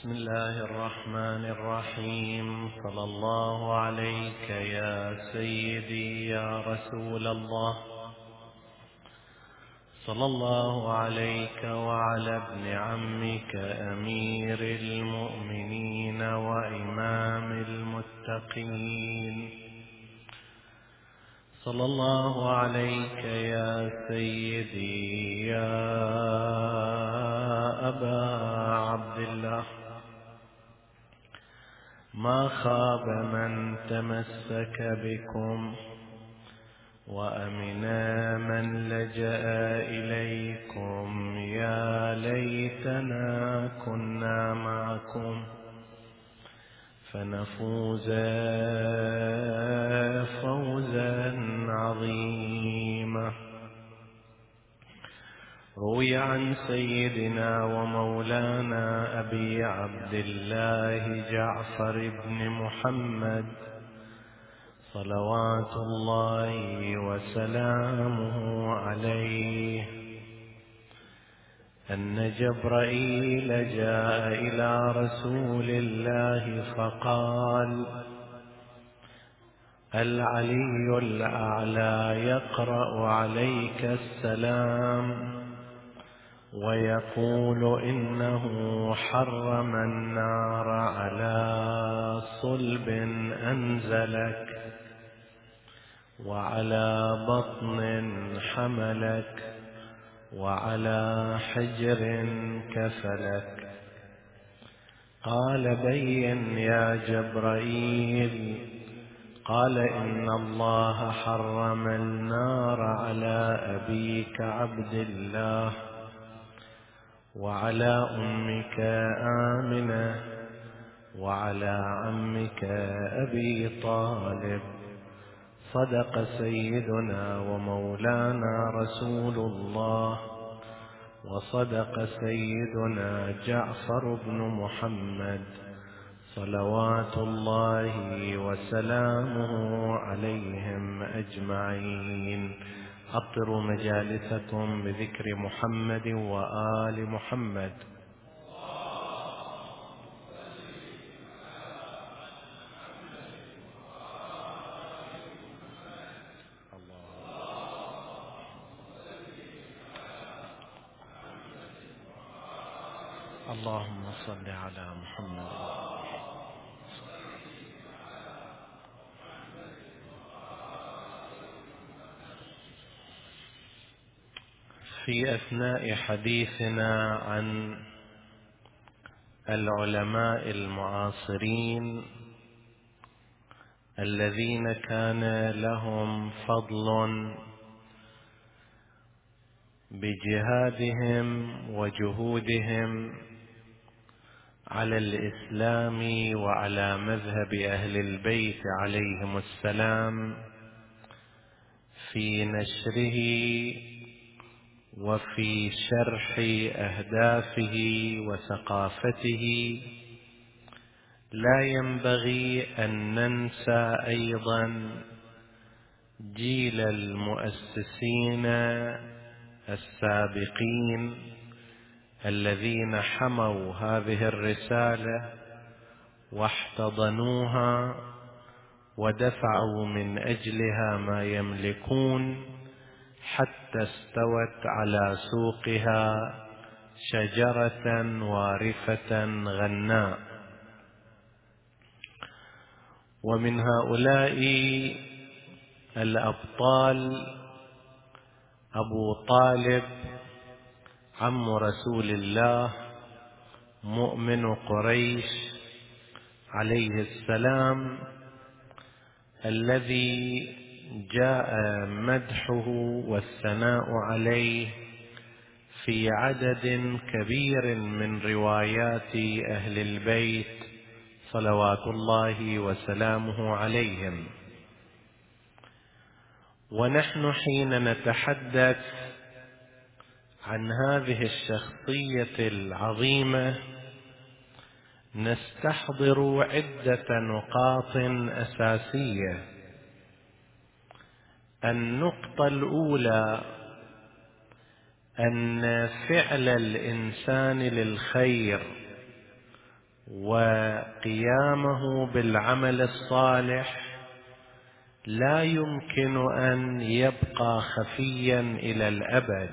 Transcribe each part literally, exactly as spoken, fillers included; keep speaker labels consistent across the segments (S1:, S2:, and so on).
S1: بسم الله الرحمن الرحيم. صلى الله عليك يا سيدي يا رسول الله، صلى الله عليك وعلى ابن عمك أمير المؤمنين وإمام المتقين، صلى الله عليك يا سيدي يا أبا عبد الله. ما خاب من تمسك بكم وأمنا من لجأ إليكم، يا ليتنا كنا معكم فنفوز فوزا عظيما. روي عن سيدنا ومولانا أبي عبد الله جعفر بن محمد صلوات الله وسلامه عليه أن جبرائيل جاء إلى رسول الله فقال: العلي الأعلى يقرأ عليك السلام ويقول إنه حرم النار على صلب أنزلك وعلى بطن حملك وعلى حجر كفلك. قال: بين يا جبرائيل. قال: إن الله حرم النار على أبيك عبد الله وعلى أمك آمنة وعلى عمك أبي طالب. صدق سيدنا ومولانا رسول الله، وصدق سيدنا جعفر بن محمد صلوات الله وسلامه عليهم أجمعين. أطروا مجالسكم بذكر محمد وآل محمد. اللهم صل على محمد. في أثناء حديثنا عن العلماء المعاصرين الذين كان لهم فضل بجهادهم وجهودهم على الإسلام وعلى مذهب أهل البيت عليهم السلام في نشره وفي شرح أهدافه وثقافته، لا ينبغي أن ننسى أيضا جيل المؤسسين السابقين الذين حموا هذه الرسالة واحتضنوها ودفعوا من أجلها ما يملكون حتى استوت على سوقها شجرة وارفة غناء. ومن هؤلاء الأبطال أبو طالب عم رسول الله مؤمن قريش عليه السلام، الذي جاء مدحه والثناء عليه في عدد كبير من روايات أهل البيت صلوات الله وسلامه عليهم. ونحن حين نتحدث عن هذه الشخصية العظيمة نستحضر عدة نقاط أساسية. النقطة الأولى أن فعل الإنسان للخير وقيامه بالعمل الصالح لا يمكن أن يبقى خفيا إلى الأبد،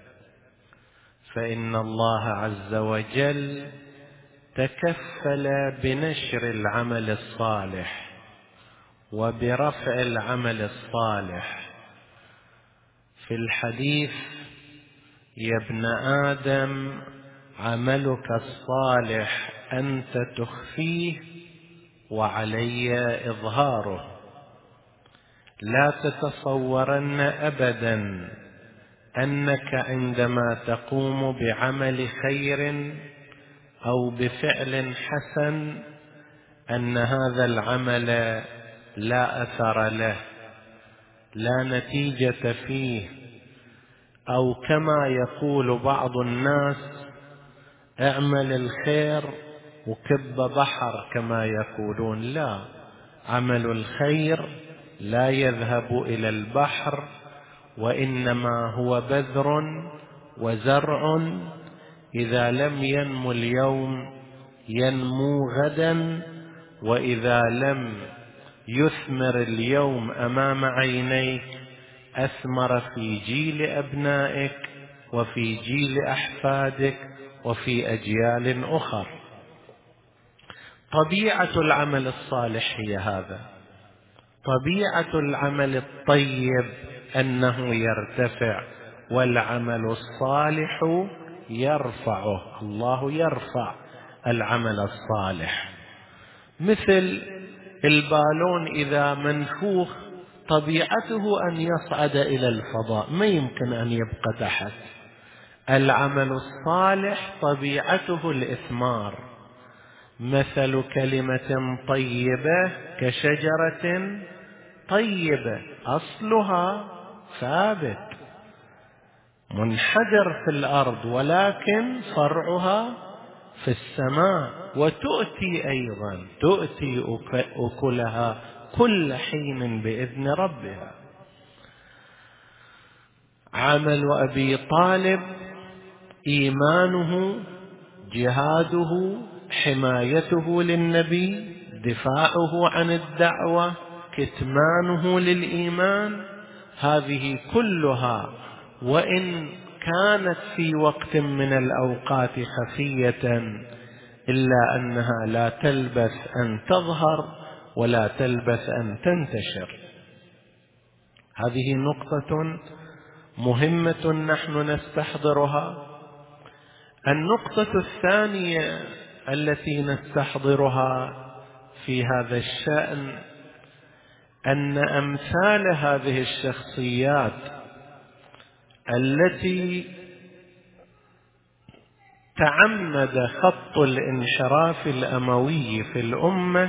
S1: فإن الله عز وجل تكفل بنشر العمل الصالح وبرفع العمل الصالح. في الحديث: يا ابن آدم عملك الصالح أنت تخفيه وعلي إظهاره. لا تتصورن أبدا أنك عندما تقوم بعمل خير أو بفعل حسن أن هذا العمل لا أثر له، لا نتيجة فيه، أو كما يقول بعض الناس: اعمل الخير وكب بحر كما يقولون. لا، عمل الخير لا يذهب إلى البحر، وإنما هو بذر وزرع، إذا لم ينمو اليوم ينمو غدا، وإذا لم يثمر اليوم أمام عينيك أثمر في جيل أبنائك وفي جيل أحفادك وفي أجيال أخرى. طبيعة العمل الصالح هي هذا. طبيعة العمل الطيب أنه يرتفع، والعمل الصالح يرفعه، الله يرفع العمل الصالح. مثل البالون إذا منفوخ طبيعته أن يصعد إلى الفضاء، ما يمكن أن يبقى تحت. العمل الصالح طبيعته الإثمار. مثل كلمة طيبة كشجرة طيبة أصلها ثابت منحدر في الأرض، ولكن فرعها في السماء، وتؤتي أيضا تؤتي أكلها كل حين بإذن ربها. عمل أبي طالب إيمانه، جهاده، حمايته للنبي، دفاعه عن الدعوة، كتمانه للإيمان، هذه كلها وإن كانت في وقت من الأوقات خفية إلا أنها لا تلبث أن تظهر ولا تلبث أن تنتشر. هذه نقطة مهمة نحن نستحضرها. النقطة الثانية التي نستحضرها في هذا الشأن أن أمثال هذه الشخصيات التي تعمد خط الانحراف الأموي في الأمة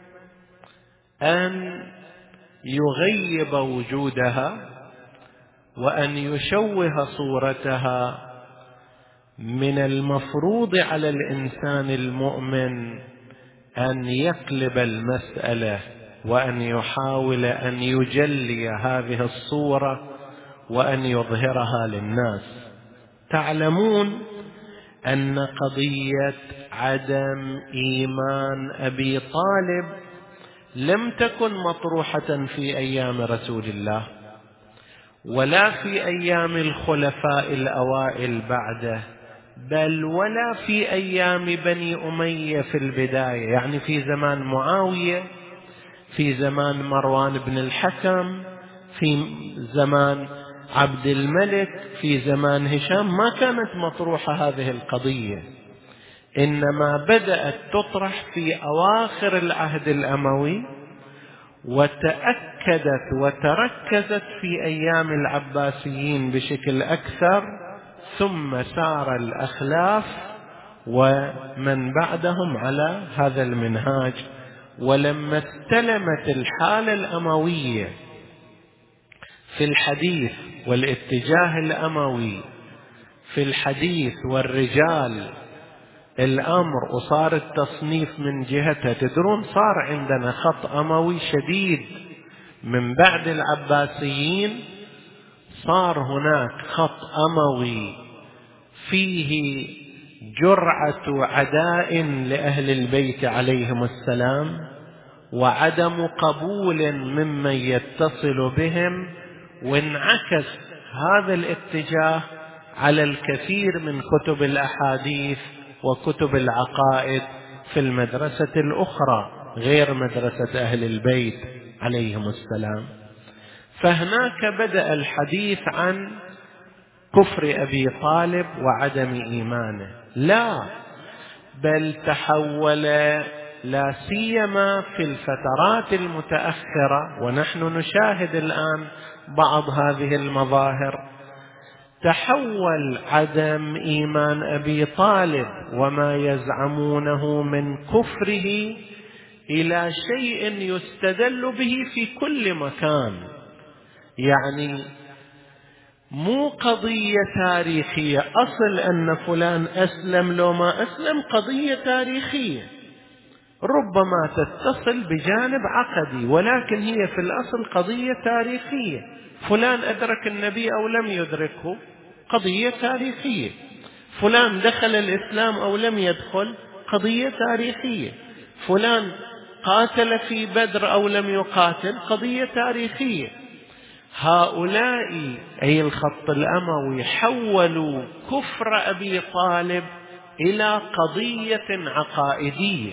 S1: أن يغيب وجودها وأن يشوه صورتها، من المفروض على الإنسان المؤمن أن يقلب المسألة وأن يحاول أن يجلي هذه الصورة وأن يظهرها للناس. تعلمون أن قضية عدم إيمان أبي طالب لم تكن مطروحة في أيام رسول الله ولا في أيام الخلفاء الأوائل بعده، بل ولا في أيام بني أمية في البداية، يعني في زمان معاوية، في زمان مروان بن الحكم، في زمان عبد الملك، في زمان هشام، ما كانت مطروحة هذه القضية، إنما بدأت تطرح في أواخر العهد الأموي، وتأكدت وتركزت في أيام العباسيين بشكل أكثر، ثم سار الأخلاف ومن بعدهم على هذا المنهاج. ولما استلمت الحالة الأموية في الحديث والاتجاه الأموي في الحديث والرجال الأمر، وصار التصنيف من جهتها، تدرون صار عندنا خط أموي شديد من بعد العباسيين، صار هناك خط أموي فيه جرعة عداء لأهل البيت عليهم السلام، وعدم قبول ممن يتصل بهم، وانعكس هذا الاتجاه على الكثير من كتب الأحاديث وكتب العقائد في المدرسة الأخرى غير مدرسة أهل البيت عليهم السلام. فهناك بدأ الحديث عن كفر أبي طالب وعدم إيمانه، لا بل تحول، لا سيما في الفترات المتأخرة، ونحن نشاهد الآن بعض هذه المظاهر، تحول عدم إيمان أبي طالب وما يزعمونه من كفره إلى شيء يستدل به في كل مكان. يعني مو قضية تاريخية، أصل أن فلان أسلم لو ما أسلم قضية تاريخية ربما تتصل بجانب عقدي، ولكن هي في الأصل قضية تاريخية. فلان أدرك النبي أو لم يدركه قضية تاريخية، فلان دخل الإسلام أو لم يدخل قضية تاريخية، فلان قاتل في بدر أو لم يقاتل قضية تاريخية. هؤلاء أي الخط الأموي حولوا كفر أبي طالب إلى قضية عقائدية،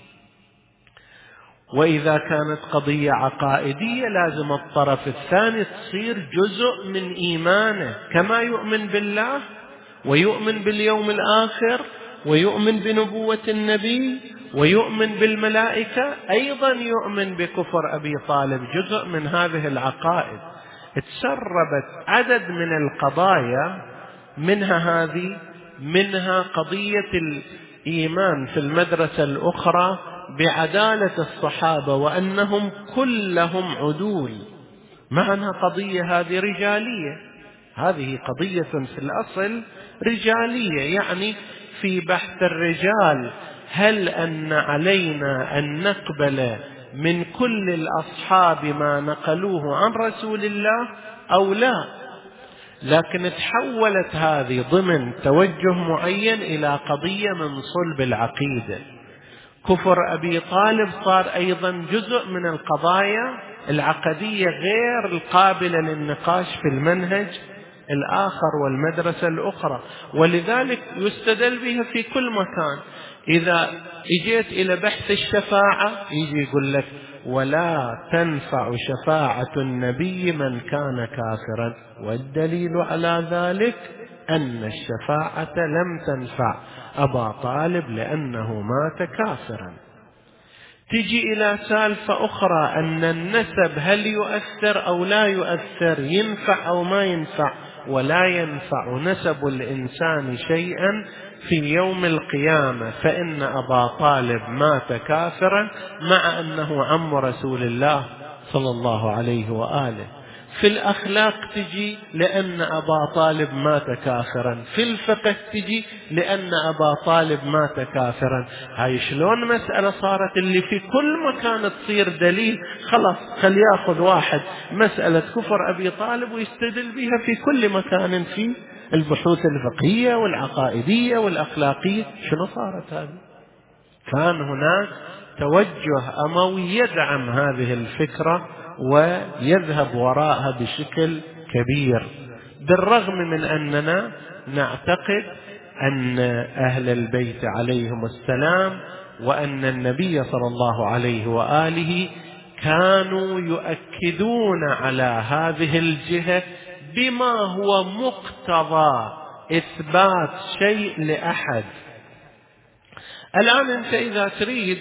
S1: وإذا كانت قضية عقائدية لازم الطرف الثاني تصير جزء من إيمانه، كما يؤمن بالله ويؤمن باليوم الآخر ويؤمن بنبوة النبي ويؤمن بالملائكة، أيضا يؤمن بكفر أبي طالب، جزء من هذه العقائد. تسربت عدد من القضايا، منها هذه، منها قضية الإيمان في المدرسة الأخرى بعدالة الصحابة وأنهم كلهم عدول، معنى قضية هذه رجالية، هذه قضية في الأصل رجالية. يعني في بحث الرجال هل أن علينا أن نقبل من كل الأصحاب ما نقلوه عن رسول الله أو لا؟ لكن تحولت هذه ضمن توجه معين إلى قضية من صلب العقيدة. كفر أبي طالب صار أيضا جزء من القضايا العقدية غير القابلة للنقاش في المنهج الآخر والمدرسة الأخرى، ولذلك يستدل بها في كل مكان. إذا اجيت إلى بحث الشفاعة يجي يقول لك ولا تنفع شفاعة النبي من كان كافرا، والدليل على ذلك أن الشفاعة لم تنفع أبا طالب لأنه مات كافرا. تجي إلى سالفة أخرى أن النسب هل يؤثر أو لا يؤثر، ينفع أو ما ينفع، ولا ينفع نسب الإنسان شيئا في يوم القيامة، فإن أبا طالب مات كافرا مع أنه عم رسول الله صلى الله عليه وآله. في الأخلاق تجي لأن أبا طالب مات كافرا، في الفقه تجي لأن أبا طالب مات كافرا. هاي شلون مسألة صارت اللي في كل مكان تصير دليل؟ خلاص خل يأخذ واحد مسألة كفر أبي طالب ويستدل بها في كل مكان في البحوث الفقهية والعقائدية والأخلاقية. شنو صارت هذه؟ كان هناك توجه أموي يدعم هذه الفكرة ويذهب وراءها بشكل كبير، بالرغم من أننا نعتقد أن أهل البيت عليهم السلام وأن النبي صلى الله عليه وآله كانوا يؤكدون على هذه الجهة بما هو مقتضى إثبات شيء لأحد. الآن أنت إذا تريد،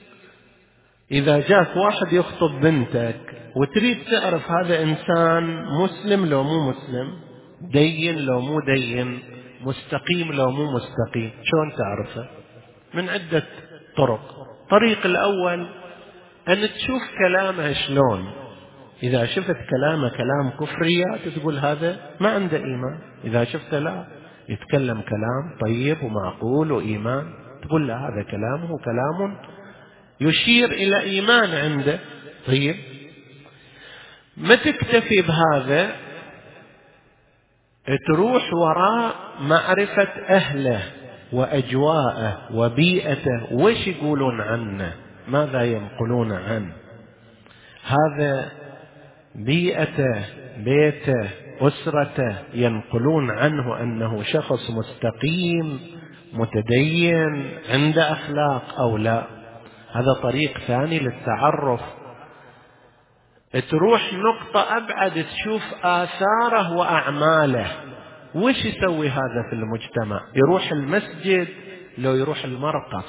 S1: إذا جاك واحد يخطب بنتك وتريد تعرف هذا إنسان مسلم لو مو مسلم، دين لو مو دين، مستقيم لو مو مستقيم، شلون تعرفه؟ من عدة طرق. الطريق الأول أن تشوف كلامه شلون. إذا شفت كلامه كلام كفريات تقول هذا ما عنده إيمان. إذا شفت لا يتكلم كلام طيب ومعقول وإيمان، تقول لا هذا كلامه كلام يشير إلى إيمان عنده. طيب ما تكتفي بهذا، تروح وراء معرفة أهله، وأجواءه وبيئته وش يقولون عنه، ماذا ينقلون عنه. هذا بيئته، بيته، أسرته ينقلون عنه أنه شخص مستقيم متدين عنده أخلاق أو لا. هذا طريق ثاني للتعرف. تروح نقطة أبعد تشوف آثاره وأعماله. وش يسوي هذا في المجتمع؟ يروح المسجد لو يروح المرقص،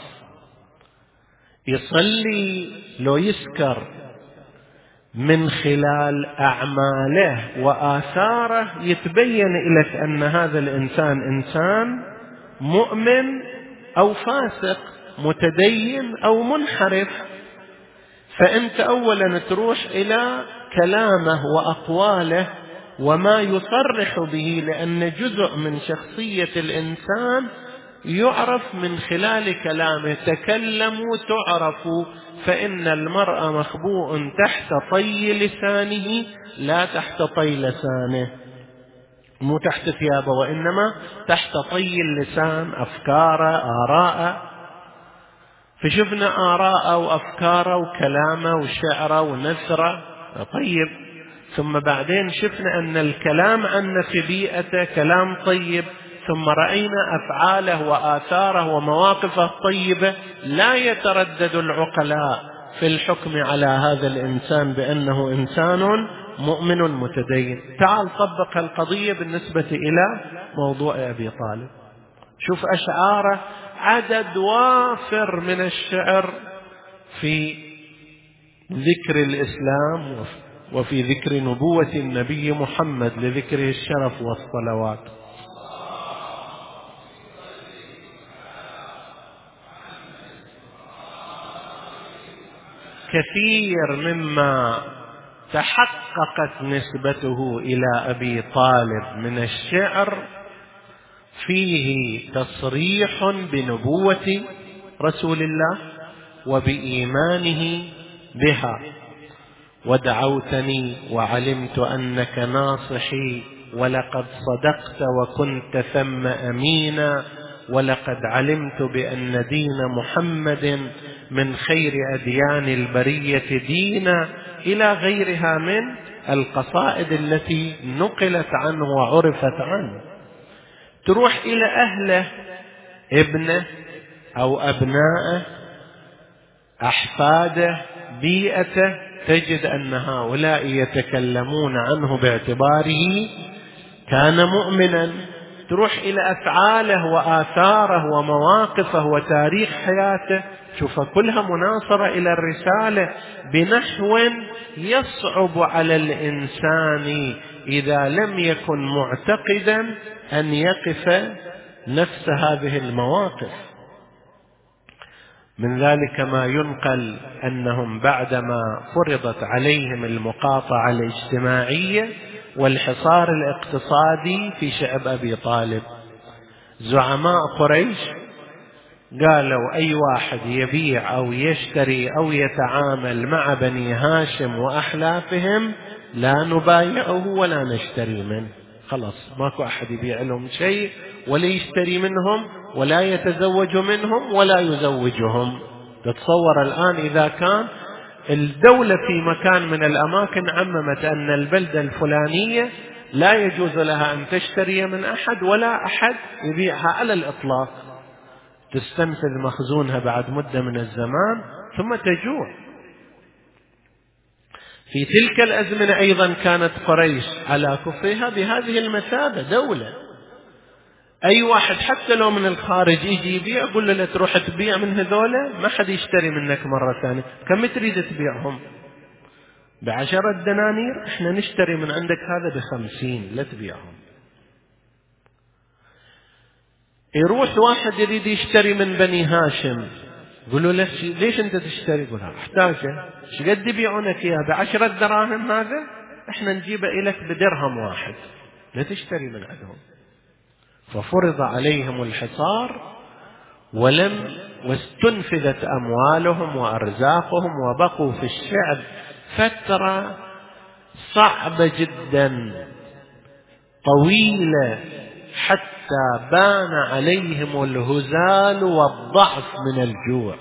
S1: يصلي لو يسكر. من خلال أعماله وآثاره يتبين لك أن هذا الإنسان إنسان مؤمن أو فاسق، متدين أو منحرف. فأنت أولا تروح إلى كلامه وأقواله وما يصرح به، لأن جزء من شخصية الإنسان يعرف من خلال كلامه. تكلموا تعرفوا، فإن المرء مخبوء تحت طي لسانه لا تحت طي لسانه، مو تحت ثيابه وإنما تحت طي اللسان، أفكاره، آراءه. فشفنا آراءه وأفكاره وكلامه وشعره ونثره طيب، ثم بعدين شفنا أن الكلام عنه في بيئته كلام طيب، ثم رأينا أفعاله وآثاره ومواقفه الطيبة. لا يتردد العقلاء في الحكم على هذا الإنسان بأنه إنسان مؤمن متدين. تعال طبق القضية بالنسبة إلى موضوع أبي طالب. شوف أشعاره، عدد وافر من الشعر في ذكر الإسلام وفي ذكر نبوة النبي محمد لذكره الشرف والصلوات. كثير مما تحققت نسبته إلى أبي طالب من الشعر فيه تصريح بنبوة رسول الله وبإيمانه بها. ودعوتني وعلمت أنك ناصحي، ولقد صدقت وكنت ثم أمينا، ولقد علمت بأن دين محمد من خير أديان البرية دينا، إلى غيرها من القصائد التي نقلت عنه وعرفت عنه. تروح إلى أهله، ابنه أو أبنائه، أحفاده، بيئته، تجد أن هؤلاء يتكلمون عنه باعتباره كان مؤمنا. تروح إلى أفعاله وآثاره ومواقفه وتاريخ حياته، شوف كلها مناصرة إلى الرسالة بنحو يصعب على الإنسان إذا لم يكن معتقدا أن يقف نفس هذه المواقف. من ذلك ما ينقل أنهم بعدما فرضت عليهم المقاطعة الاجتماعية والحصار الاقتصادي في شعب أبي طالب، زعماء قريش قالوا أي واحد يبيع أو يشتري أو يتعامل مع بني هاشم وأحلافهم لا نبايعه ولا نشتري منه. خلاص ماكو أحد يبيع لهم شيء ولا يشتري منهم ولا يتزوج منهم ولا يزوجهم. تتصور الآن إذا كان الدولة في مكان من الأماكن عممت أن البلدة الفلانية لا يجوز لها أن تشتري من أحد ولا أحد يبيعها على الإطلاق، تستنفذ مخزونها بعد مدة من الزمان ثم تجوع. في تلك الأزمنة أيضا كانت قريش على كفرها بهذه المثابة دولة. أي واحد حتى لو من الخارج يجي يبيع قل له لا تروح تبيع من هذولا، ما حد يشتري منك مرة ثانية. كم تريد تبيعهم؟ بعشرة دنانير، احنا نشتري من عندك هذا بخمسين، لا تبيعهم. يروح واحد يريد يشتري من بني هاشم، قلوا له ليش انت تشتري؟ قل له احتاجه. شقد يبيعونك اياه؟ بعشرة دراهم هذا، احنا نجيبه إليك بدرهم واحد، لا تشتري من عندهم. ففرض عليهم الحصار ولم واستنفذت أموالهم وأرزاقهم وبقوا في الشعب فترة صعبة جدا طويلة، حتى حتى بان عليهم الهزال والضعف من الجوع.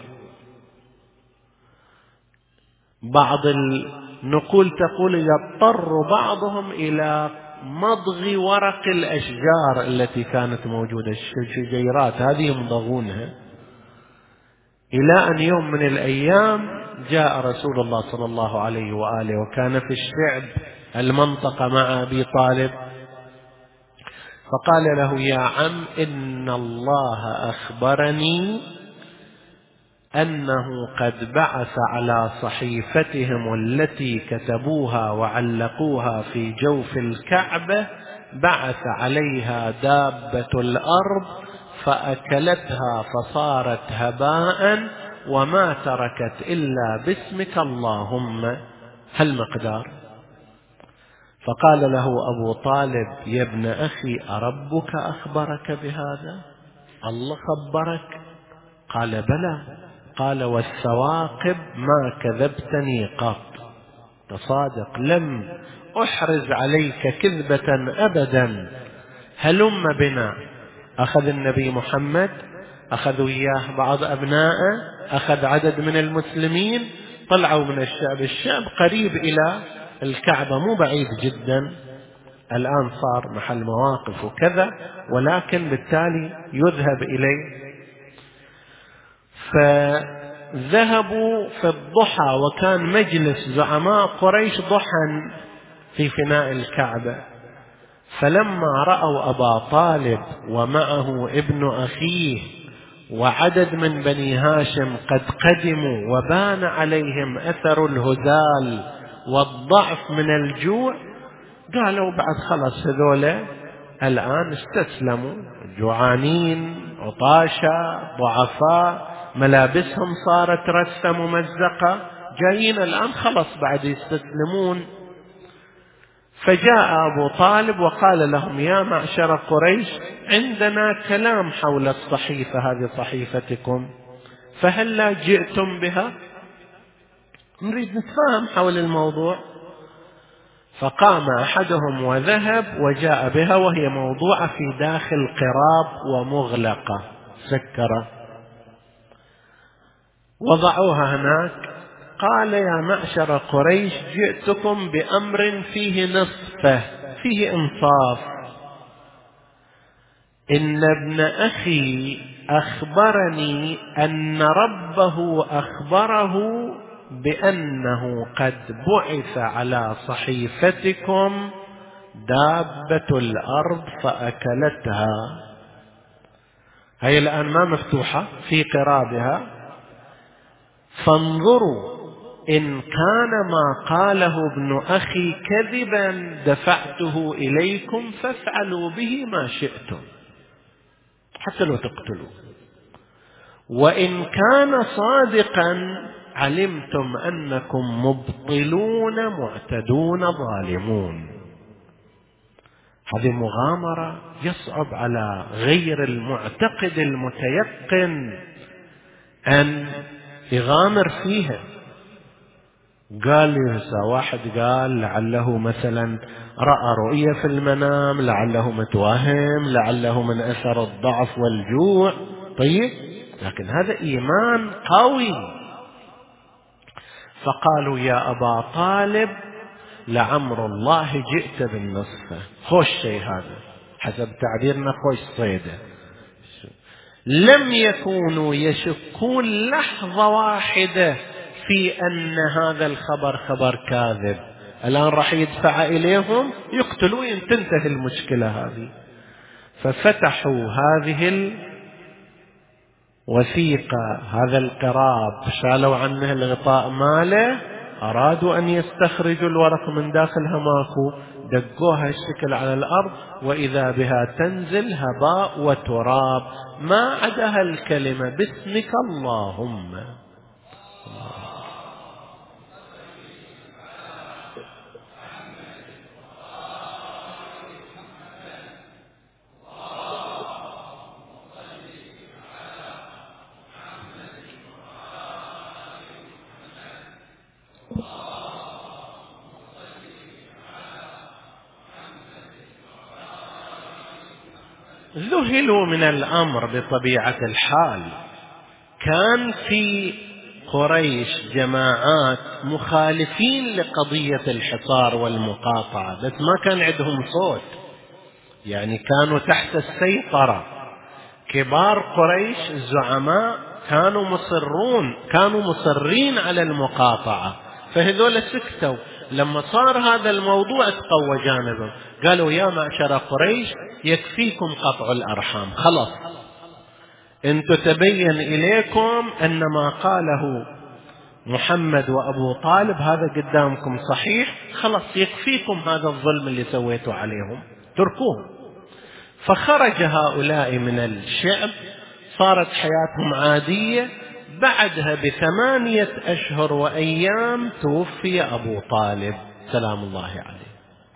S1: بعض النقول تقول يضطر بعضهم إلى مضغ ورق الأشجار التي كانت موجودة، الشجيرات هذه يمضغونها. إلى أن يوم من الأيام جاء رسول الله صلى الله عليه وآله وكان في الشعب المنطقة مع أبي طالب، فقال له: يا عم، إن الله أخبرني أنه قد بعث على صحيفتهم التي كتبوها وعلقوها في جوف الكعبة، بعث عليها دابة الأرض فأكلتها فصارت هباء وما تركت إلا باسمك اللهم، هل مقدار؟ فقال له أبو طالب: يا ابن أخي، أربك أخبرك بهذا؟ الله خبرك؟ قال: بلى. قال: والثواقب ما كذبتني قط، تصادق، لم أحرز عليك كذبة أبدا. هلم بنا. أخذ النبي محمد، أخذوا إياه بعض أبنائه، أخذ عدد من المسلمين، طلعوا من الشعب. الشعب قريب إلى الكعبة، مو بعيد جدا، الآن صار محل مواقف وكذا، ولكن بالتالي يذهب إليه. فذهبوا في الضحى، وكان مجلس زعماء قريش ضحى في فناء الكعبة. فلما رأوا أبا طالب ومعه ابن أخيه وعدد من بني هاشم قد قدموا وبان عليهم أثر الهزال والضعف من الجوع، قالوا بعد خلص هذولا الآن استسلموا، جوعانين، عطاشا، ضعفاء، ملابسهم صارت رثة ممزقة، جايين الآن خلص بعد يستسلمون. فجاء أبو طالب وقال لهم: يا معشر قريش، عندنا كلام حول الصحيفة، هذه صحيفتكم، فهل لا جئتم بها؟ نريد نتفاهم حول الموضوع. فقام أحدهم وذهب وجاء بها، وهي موضوعة في داخل قراب ومغلقة سكرة، وضعوها هناك. قال: يا معشر قريش، جئتكم بأمر فيه نصفه، فيه إنصاف. إن ابن أخي أخبرني أن ربه أخبره بأنه قد بعث على صحيفتكم دابة الأرض فأكلتها. هي الآن ما مفتوحة في قرابها، فانظروا، إن كان ما قاله ابن أخي كذبا دفعته إليكم، فافعلوا به ما شئتم حتى لو تقتلوا، وإن كان صادقا علمتم أنكم مبطلون معتدون ظالمون. هذه مغامرة يصعب على غير المعتقد المتيقن أن يغامر فيها. قال يسا واحد قال لعله مثلا رأى رؤية في المنام، لعله متوهم، لعله من أثر الضعف والجوع. طيب، لكن هذا إيمان قوي. فقالوا: يا أبا طالب، لعمر الله جئت بالنصف. خوش شيء هذا، حسب تعبيرنا خوش صيدة. لم يكونوا يشكون لحظة واحدة في أن هذا الخبر خبر كاذب. الآن راح يدفع إليهم يقتلوا، تنتهي المشكلة هذه. ففتحوا هذه الوثيقة، هذا القراب، شالوا عنه الغطاء ماله، أرادوا أن يستخرجوا الورق من داخلها، ماكو، دقوها الشكل على الأرض، وإذا بها تنزل هباء وتراب، ما عدها الكلمة باسمك اللهم. ذهلوا من الأمر بطبيعة الحال. كان في قريش جماعات مخالفين لقضية الحصار والمقاطعة، بس ما كان عندهم صوت، يعني كانوا تحت السيطرة. كبار قريش الزعماء كانوا مصرون كانوا مصرين على المقاطعة، فهذول سكتوا. لما صار هذا الموضوع تقوى جانبهم، قالوا يا معشر قريش يكفيكم قطع الأرحام، خلاص انتم تبين إليكم أن ما قاله محمد وأبو طالب هذا قدامكم صحيح، خلاص يكفيكم هذا الظلم اللي سويتوا عليهم، تركوه. فخرج هؤلاء من الشعب، صارت حياتهم عادية. بعدها بثمانية أشهر وأيام توفي أبو طالب سلام الله عليه.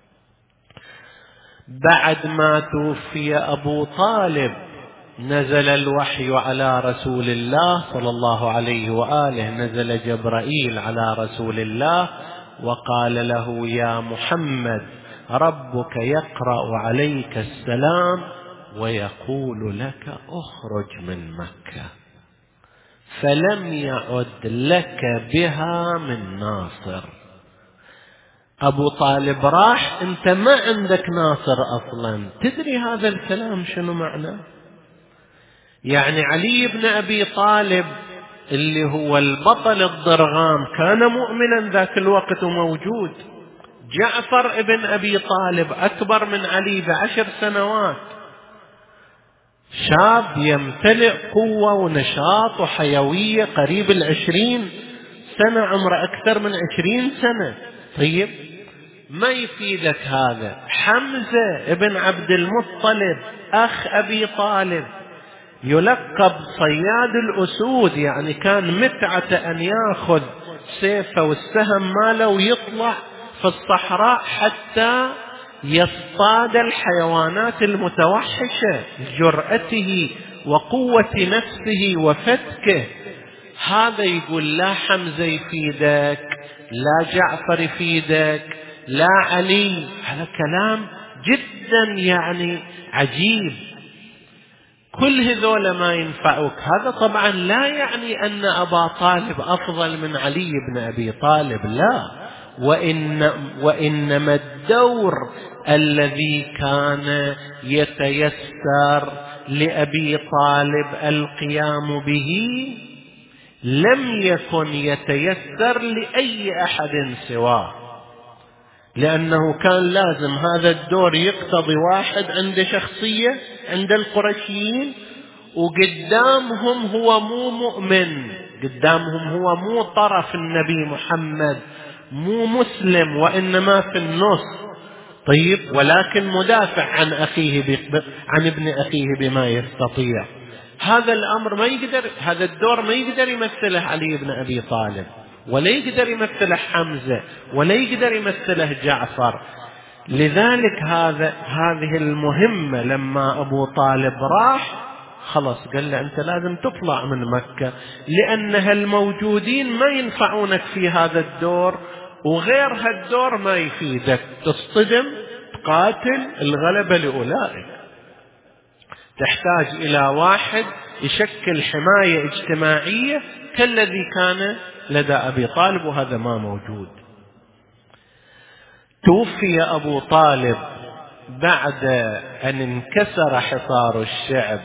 S1: بعد ما توفي أبو طالب نزل الوحي على رسول الله صلى الله عليه وآله، نزل جبرائيل على رسول الله وقال له يا محمد ربك يقرأ عليك السلام ويقول لك اخرج من مكة، فلم يعد لك بها من ناصر. أبو طالب راح، أنت ما عندك ناصر أصلا. تدري هذا الكلام شنو معنى؟ يعني علي بن أبي طالب اللي هو البطل الضرغام كان مؤمنا ذاك الوقت وموجود. جعفر ابن أبي طالب أكبر من علي بعشر سنوات، شاب يمتلئ قوة ونشاط وحيوية، قريب العشرين سنة، عمره أكثر من عشرين سنة. طيب ما يفيدك هذا؟ حمزة ابن عبد المطلب أخ أبي طالب يلقب صياد الأسود، يعني كان متعة أن يأخذ سيفه والسهم ماله ويطلع في الصحراء حتى يصطاد الحيوانات المتوحشة، جرأته وقوة نفسه وفتكه. هذا يقول لا حمزة يفيدك، لا جعفر يفيدك، لا علي. هذا كلام جدا يعني عجيب. كل هذول ما ينفعوك. هذا طبعا لا يعني أن أبا طالب أفضل من علي بن أبي طالب، لا، وإن وإنما الدور الذي كان يتيسر لأبي طالب القيام به لم يكن يتيسر لأي أحد سواه، لأنه كان لازم هذا الدور يقتضي واحد عنده شخصية عند القرشيين، وقدامهم هو مو مؤمن، قدامهم هو مو طرف النبي محمد، مو مسلم، وإنما في النص. طيب ولكن مدافع عن أخيه عن ابن أخيه بما يستطيع. هذا الأمر ما يقدر، هذا الدور ما يقدر يمثله علي بن أبي طالب، ولا يقدر يمثله حمزة، ولا يقدر يمثله جعفر. لذلك هذا هذه المهمة لما أبو طالب راح خلص قال له أنت لازم تطلع من مكة، لأنها الموجودين ما ينفعونك في هذا الدور، وغير هالدور ما يفيدك، تصطدم تقاتل الغلبة لأولئك. تحتاج إلى واحد يشكل حماية اجتماعية كالذي كان لدى أبي طالب، وهذا ما موجود. توفي أبو طالب بعد أن انكسر حصار الشعب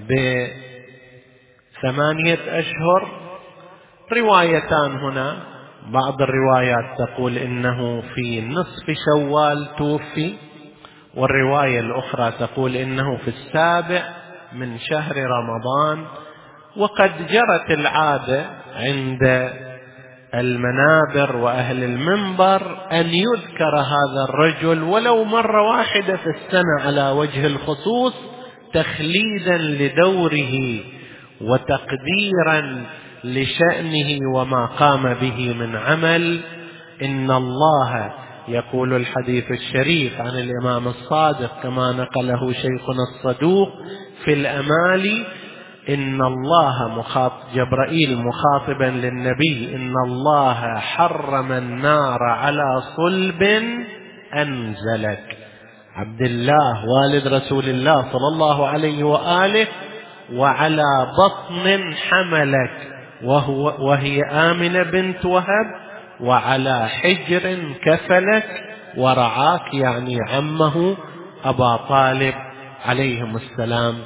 S1: بثمانية أشهر. روايتان هنا، بعض الروايات تقول إنه في نصف شوال توفي، والرواية الأخرى تقول إنه في السابع من شهر رمضان. وقد جرت العادة عند المنابر وأهل المنبر أن يذكر هذا الرجل ولو مرة واحدة في السنة على وجه الخصوص، تخليدا لدوره وتقديرا لشأنه وما قام به من عمل. إن الله، يقول الحديث الشريف عن الإمام الصادق كما نقله شيخنا الصدوق في الأمالي، إن الله مخاطب جبرائيل مخاطبا للنبي، إن الله حرم النار على صلب أنزلك، عبد الله والد رسول الله صلى الله عليه وآله، وعلى بطن حملك وهو وهي آمنة بنت وهب، وعلى حجر كفلك ورعاك، يعني عمه أبا طالب عليهم السلام.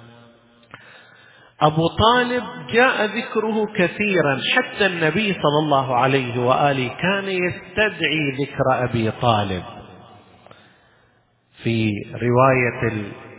S1: أبو طالب جاء ذكره كثيرا، حتى النبي صلى الله عليه وآله كان يستدعي ذكر أبي طالب. في رواية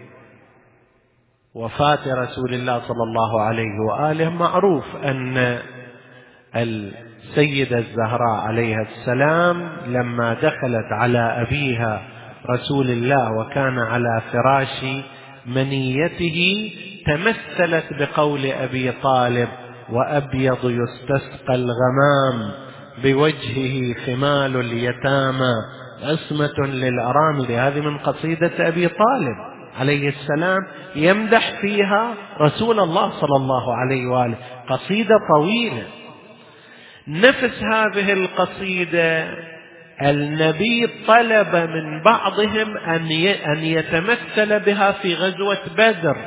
S1: وفاة رسول الله صلى الله عليه وآله معروف أن السيدة الزهراء عليها السلام لما دخلت على أبيها رسول الله وكان على فراش منيته تمثلت بقول أبي طالب: وأبيض يستسقى الغمام بوجهه خمال اليتامى عصمة للأرامل. هذه من قصيدة أبي طالب عليه السلام، يمدح فيها رسول الله صلى الله عليه وآله، قصيدة طويلة. نفس هذه القصيدة النبي طلب من بعضهم أن يتمثل بها في غزوة بدر.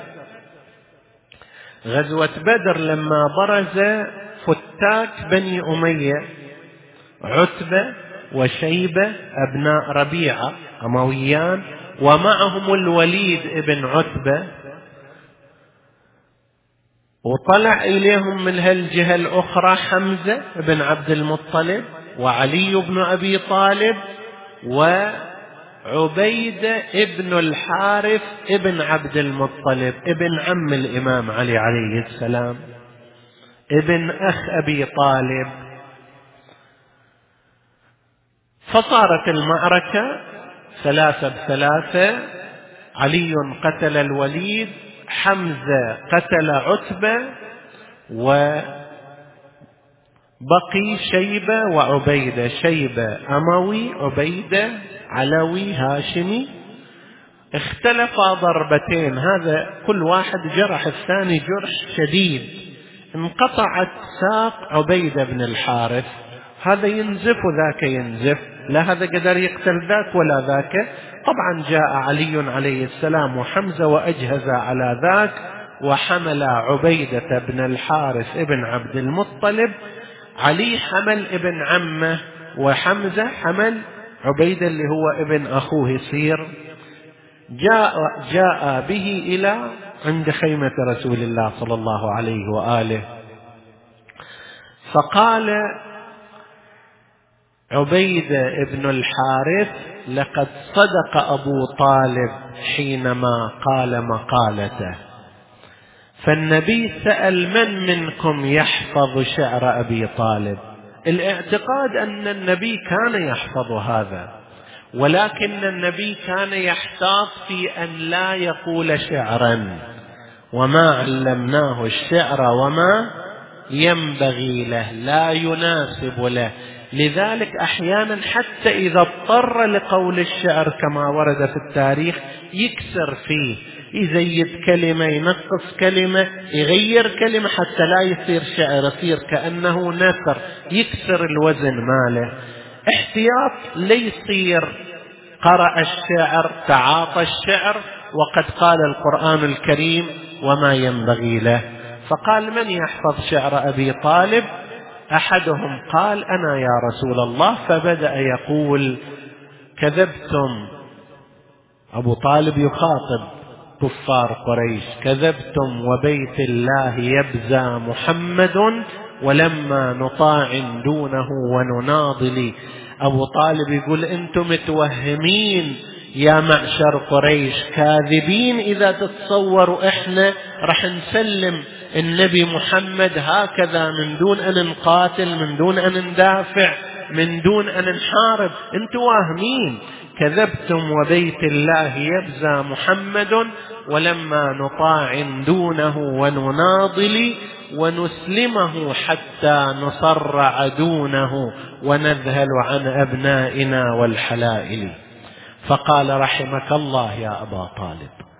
S1: غزوة بدر لما برز فتاك بني أمية عتبة وشيبة أبناء ربيعة أمويان، ومعهم الوليد ابن عتبة، وطلع إليهم من هالجهة الأخرى حمزة ابن عبد المطلب وعلي بن أبي طالب وعبيدة ابن الحارث ابن عبد المطلب ابن عم الإمام علي عليه السلام، ابن أخ أبي طالب. فصارت المعركة ثلاثة بثلاثة، علي قتل الوليد، حمزة قتل عتبة، وبقي شيبة وعبيدة، شيبة أموي، عبيدة علوي هاشمي. اختلفا ضربتين، هذا كل واحد جرح الثاني جرح شديد. انقطعت ساق عبيدة بن الحارث، هذا ينزف وذاك ينزف، لا هذا قدر يقتل ذاك ولا ذاك. طبعا جاء علي عليه السلام وحمزة وأجهز على ذاك، وحمل عبيدة بن الحارث ابن عبد المطلب. علي حمل ابن عمه، وحمزة حمل عبيدة اللي هو ابن أخوه يصير. جاء, جاء به إلى عند خيمة رسول الله صلى الله عليه وآله، فقال عبيدة ابن الحارث: لقد صدق أبو طالب حينما قال مقالته. فالنبي سأل: من منكم يحفظ شعر أبي طالب؟ الاعتقاد أن النبي كان يحفظ هذا، ولكن النبي كان يحتاط في أن لا يقول شعرا، وما علمناه الشعر وما ينبغي له، لا يناسب له. لذلك أحيانا حتى إذا اضطر لقول الشعر كما ورد في التاريخ يكسر فيه، يزيد كلمة، ينقص كلمة، يغير كلمة حتى لا يصير شعر، يصير كأنه نثر، يكسر الوزن ماله، احتياط ليصير قرأ الشعر، تعاطى الشعر، وقد قال القرآن الكريم: وما ينبغي له. فقال: من يحفظ شعر أبي طالب؟ أحدهم قال: أنا يا رسول الله. فبدأ يقول: كذبتم. أبو طالب يخاطب كفار قريش: كذبتم وبيت الله يبزى محمد، ولما نطاع دونه ونناضل. أبو طالب يقول: أنتم متوهمين يا معشر قريش، كاذبين إذا تتصوروا إحنا رح نسلم النبي محمد هكذا من دون أن نقاتل، من دون أن ندافع، من دون أن نحارب. أنتم واهمين. كذبتم وبيت الله يبزى محمد، ولما نطاع دونه ونناضل، ونسلمه حتى نصرع دونه، ونذهل عن أبنائنا والحلائل. فقال: رحمك الله يا أبا طالب،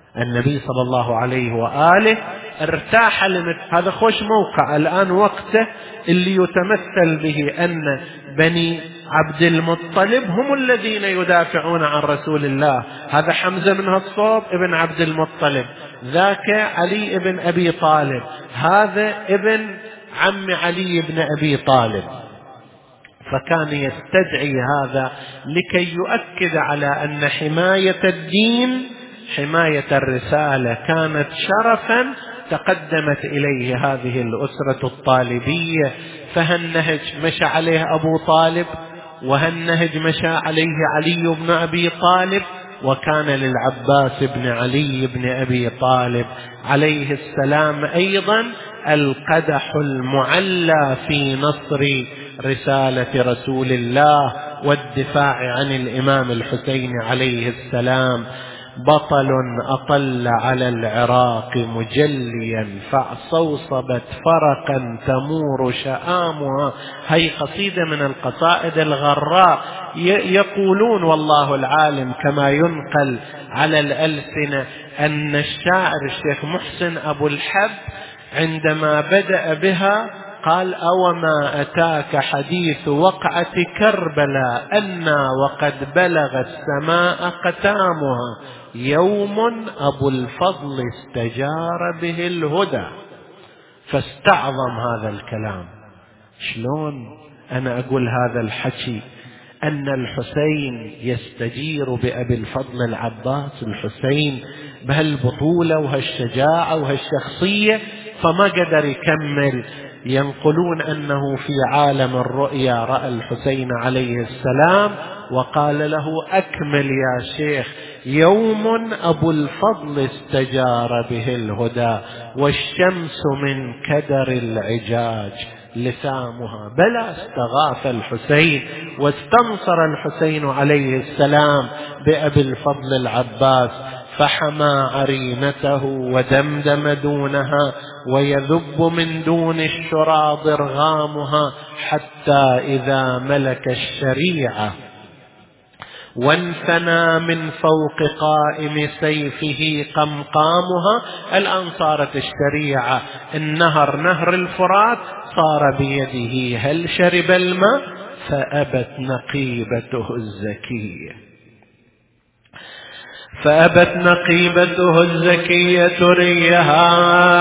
S1: النبي صلى الله عليه وآله ارتاح لمثل هذا. خوش موقع الآن وقته اللي يتمثل به أن بني عبد المطلب هم الذين يدافعون عن رسول الله. هذا حمزة بن الصوب ابن عبد المطلب، ذاك علي بن أبي طالب، هذا ابن عم علي بن أبي طالب. فكان يستدعي هذا لكي يؤكد على أن حماية الدين، حماية الرسالة كانت شرفا تقدمت إليه هذه الأسرة الطالبية. فهالنهج مشى عليه أبو طالب، وهالنهج مشى عليه علي بن أبي طالب، وكان للعباس بن علي بن أبي طالب عليه السلام أيضا القدح المعلى في نصر رسالة رسول الله والدفاع عن الإمام الحسين عليه السلام. بطل أطل على العراق مجليا فاعصوصبت فرقا تمور شآمها. هي قصيدة من القصائد الغراء. يقولون والله العالم كما ينقل على الألسنة أن الشاعر الشيخ محسن أبو الحب عندما بدأ بها قال: أوما أتاك حديث وقعة كربلاء أنا وقد بلغ السماء قتامها يوم أبو الفضل استجار به الهدى. فاستعظم هذا الكلام. شلون أنا أقول هذا الحكي أن الحسين يستجير بأبي الفضل العباس؟ الحسين بهالبطولة وهالشجاعة وهالشخصية. فما قدر يكمل. ينقلون أنه في عالم الرؤيا رأى الحسين عليه السلام وقال له: أكمل يا شيخ، يوم أبو الفضل استجار به الهدى والشمس من كدر العجاج لثامها. بلى، استغاث الحسين واستنصر الحسين عليه السلام بأبي الفضل العباس، فحمى عرينته ودمدم دونها ويذب من دون الشرى ضرغامها، حتى إذا ملك الشريعة وانثنى من فوق قائم سيفه قمقامها. الآن صارت الشريعة النهر نهر الفرات صار بيده، هل شرب الماء فأبت نقيبته الزكية فأبت نقيبته الزكية ريها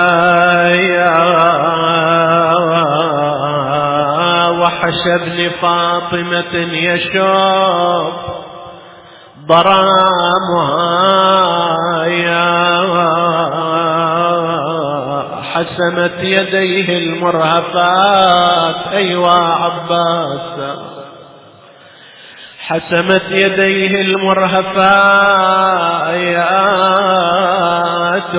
S1: وحشى ابن فاطمة يشوب ضرامها يا حسمت يديه المرهفات. أيوا عباس حسمت يديه المرهفات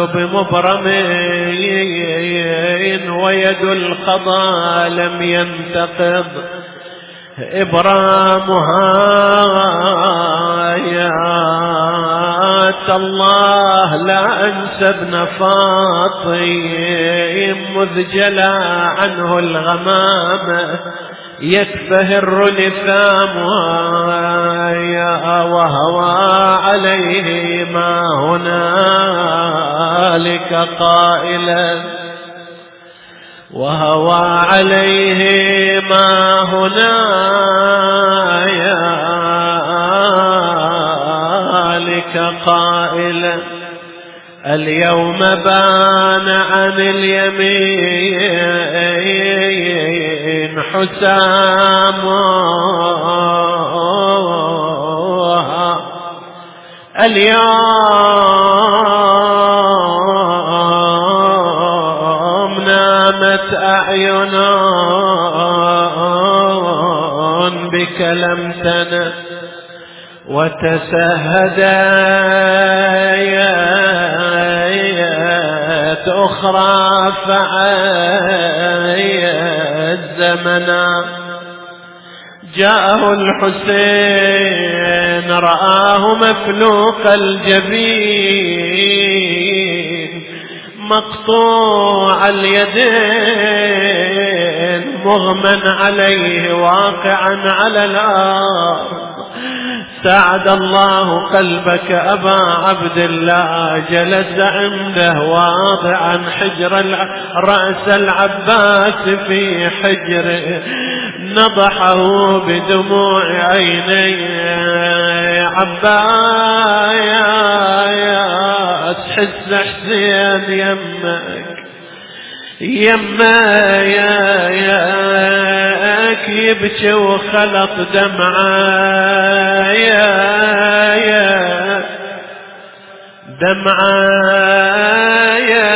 S1: بمبرمين ويد القضاء لم ينتقض إبرامها. يا الله لا أنسى ابن فاطم مذ جلى عنه الغمامة يتفهر لثامها وهوى عليه ما هنالك قائلا وهوى عليه ما هنالك قائلا. اليوم بان عن اليمين حسامها. اليوم نامت أعين بك لم تنم وتسهدت أخرى فعيت زمنا. جاءه الحسين رآه مفلوق الجبين مقطوع اليدين مغمى عليه واقعا على الأرض. ساعد الله قلبك أبا عبد الله، جلس عنده واضعا حجر رأس العباس في حجره، نضحه بدموع عينيه. عباس حس حسين يمك يما يا ياك يبكي وخلط دمعة يا يا دمعة يا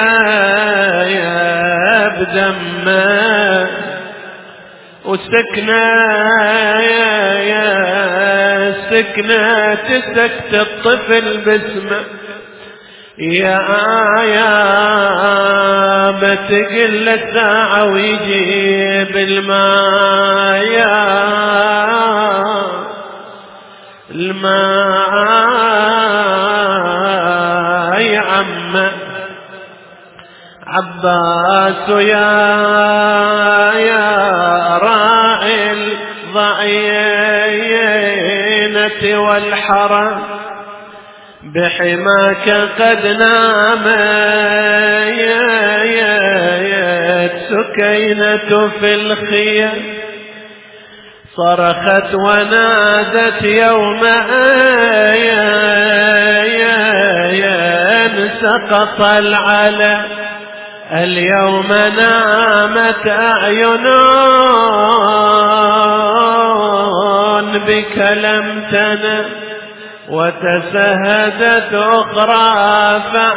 S1: يا بدمه وسكنة يا يا سكنة تسكت الطفل باسمه يا يا ما تقل ساعة ويجيب الماء يا الماء يا عم عباس يا يا راعي الضعينة والحرم بحماك قد نام يا يا يا سكينة في الخيام، صرخت ونادت يوم يا يا يا سقط العلا، اليوم نامت أعين بك لم تنم، وتسهدت أخرى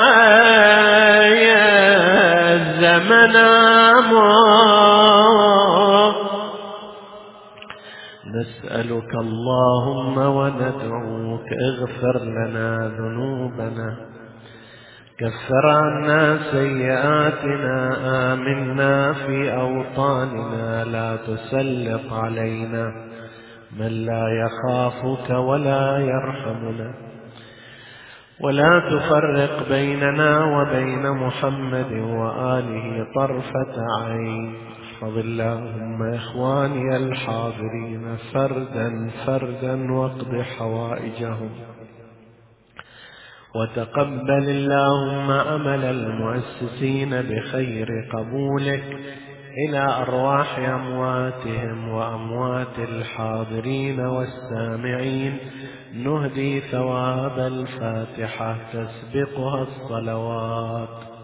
S1: فعايا الزمن أمر. نسألك اللهم وندعوك اغفر لنا ذنوبنا، كفر عنا سيئاتنا، آمنا في أوطاننا، لا تسلط علينا من لا يخافك ولا يرحمنا، ولا تفرق بيننا وبين محمد وآله طرفة عين. احفظ اللهم إخواني الحاضرين فردا فردا واقض حوائجهم، وتقبل اللهم عمل المؤسسين بخير قبولك إلى أرواح أمواتهم وأموات الحاضرين والسامعين. نهدي ثواب الفاتحة تسبقها الصلوات.